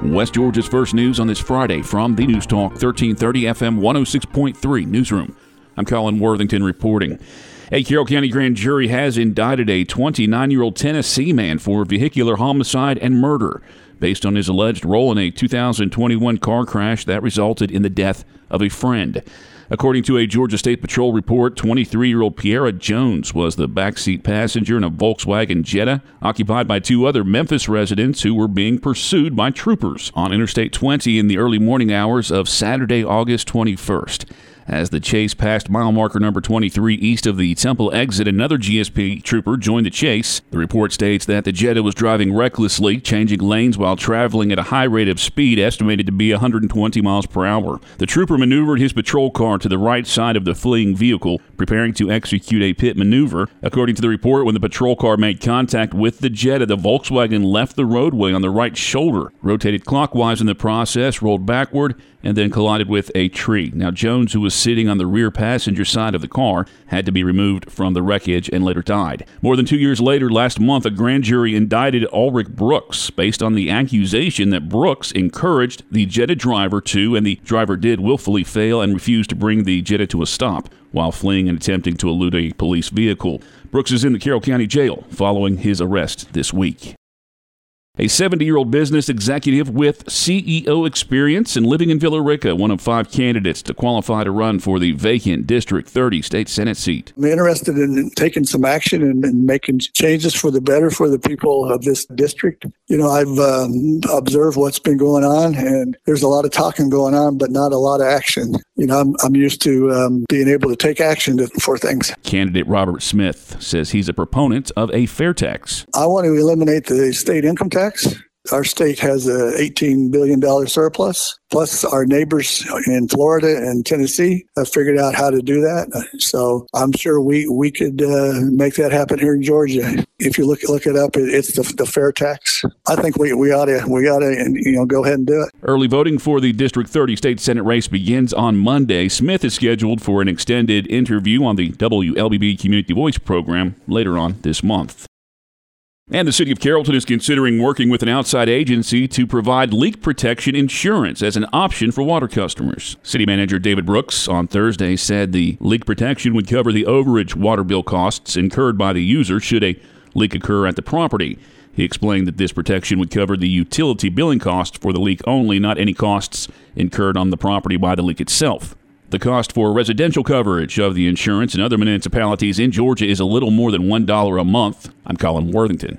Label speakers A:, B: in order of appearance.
A: West Georgia's first news on this Friday from the News Talk 1330 FM 106.3 newsroom. I'm Colin Worthington reporting. A Carroll County grand jury has indicted a 29-year-old Tennessee man for vehicular homicide and murder based on his alleged role in a 2021 car crash that resulted in the death of a friend. According to a Georgia State Patrol report, 23-year-old Piera Jones was the backseat passenger in a Volkswagen Jetta occupied by two other Memphis residents who were being pursued by troopers on Interstate 20 in the early morning hours of Saturday, August 21st. As the chase passed mile marker number 23 east of the Temple exit, another GSP trooper joined the chase. The report states that the Jetta was driving recklessly, changing lanes while traveling at a high rate of speed, estimated to be 120 miles per hour. The trooper maneuvered his patrol car to the right side of the fleeing vehicle, preparing to execute a pit maneuver. According to the report, when the patrol car made contact with the Jetta, the Volkswagen left the roadway on the right shoulder, rotated clockwise in the process, rolled backward, and then collided with a tree. Now, Jones, who was sitting on the rear passenger side of the car, had to be removed from the wreckage and later died. More than 2 years later, last month, a grand jury indicted Ulrich Brooks based on the accusation that Brooks encouraged the Jetta driver to, and the driver did, willfully fail and refuse to bring the Jetta to a stop while fleeing and attempting to elude a police vehicle. Brooks is in the Carroll County Jail following his arrest this week. A 70-year-old business executive with CEO experience and living in Villa Rica, one of 5 candidates to qualify to run for the vacant District 30 state Senate seat.
B: I'm interested in taking some action and making changes for the better for the people of this district. You know, I've observed what's been going on, and there's a lot of talking going on, but not a lot of action. You know, I'm used to being able to take action for things.
A: Candidate Robert Smith says he's a proponent of a fair tax.
B: I want to eliminate the state income tax. Our state has a $18 billion surplus, plus our neighbors in Florida and Tennessee have figured out how to do that. So I'm sure we could make that happen here in Georgia. If you look it up, it's the fair tax. I think we ought to go ahead and do it.
A: Early voting for the District 30 state Senate race begins on Monday. Smith is scheduled for an extended interview on the WLBB Community Voice program later on this month. And the city of Carrollton is considering working with an outside agency to provide leak protection insurance as an option for water customers. City Manager David Brooks on Thursday said the leak protection would cover the overage water bill costs incurred by the user should a leak occur at the property. He explained that this protection would cover the utility billing cost for the leak only, not any costs incurred on the property by the leak itself. The cost for residential coverage of the insurance in other municipalities in Georgia is a little more than $1 a month. I'm Colin Worthington.